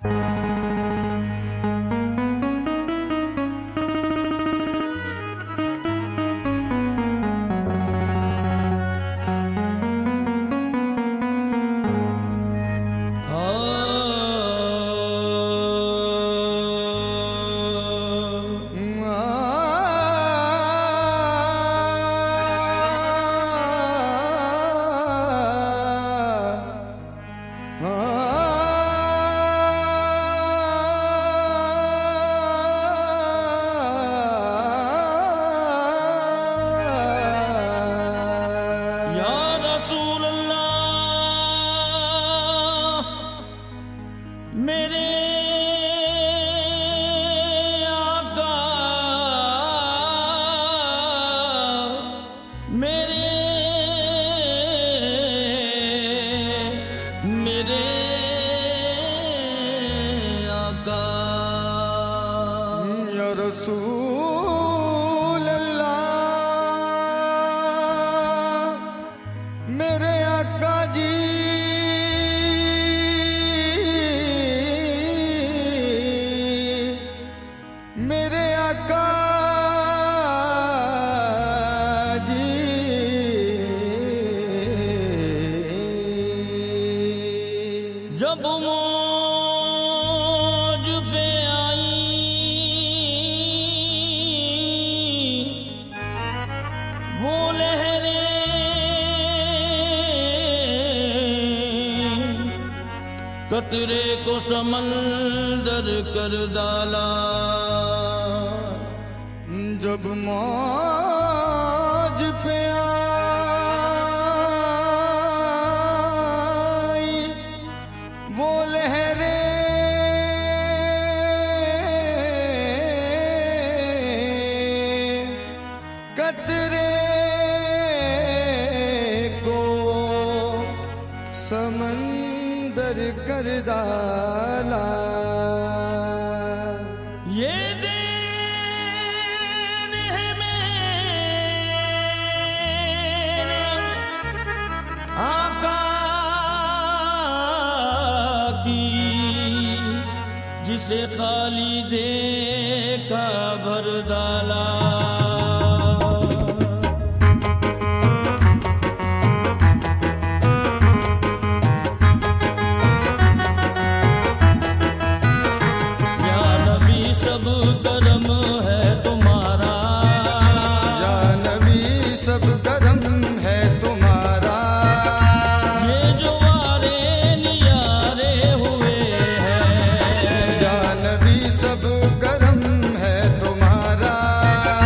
रसूल अल्लाह मेरे आका जी मेरे आका जी जब मौज पे आई वो लहरें कतरे को समंदर कर डाला। जब मौज पे आई वो लहरें कतरे को समंदर कर डाला। ये देन है मेरे आका की जिसे खाली देखा भर डाला। सब करम है तुम्हारा, या नबी सब करम है तुम्हारा। ये जो वारे नियारे हुए हैं, या नबी सब करम है तुम्हारा।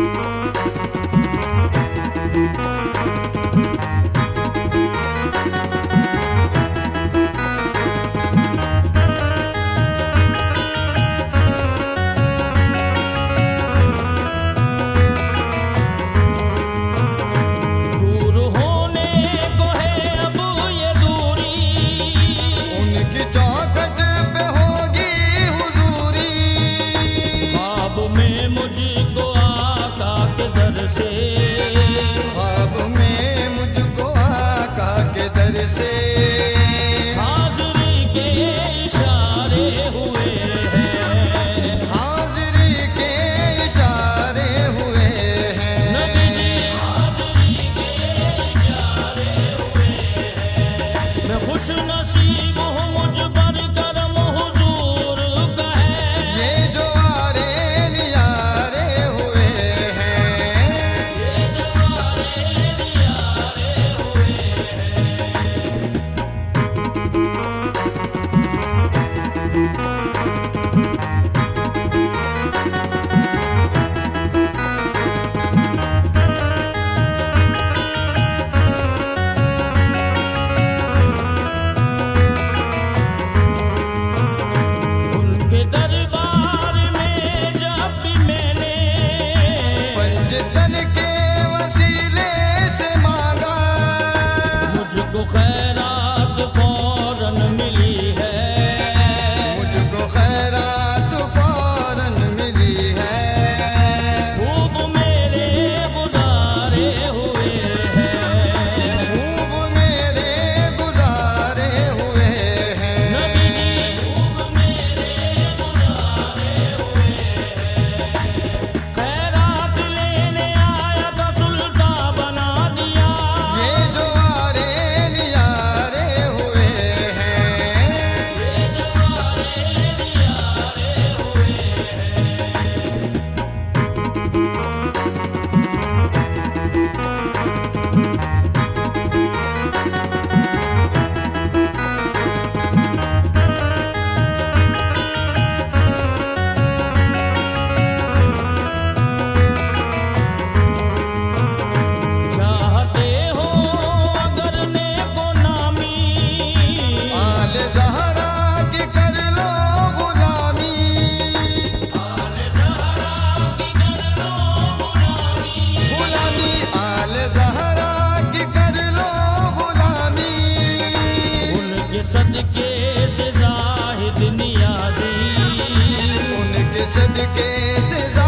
ख्वाब में मुझको आका के दर से हाज़िरी के इशारे हुए हैं, हाज़िरी के इशारे हुए हैं। नबी जी हाज़िरी के इशारे हुए हैं। मैं खुश नसीब हूँ मुझ पर करम हुजूर का है। ये जो आरे नियारे हुए उनके दरबार में जब भी मैंने पंजतन के वसीले से मांगा, मुझको खैरात फौरन मिली है। मुझको खैरात फौरन मिली है। खूब मेरे गुजारे हुए हैं, खूब मेरे गुजारे हुए हैं। नबी जी खूब मेरे गुजारे हुए हैं। खैरात लेने आया था सुल्तान बना दिया। ये जो आरे नियारे हुए हैं, ये जवारे नियारे हुए हैं। चाहते हो अगर नेको नामी, आल ज़हरा की कर लो गुलामी। गुलामी आल ज़हरा की कर लो गुलामी। उनके सदके से जाहिद नियाज़ी, उनके सदके से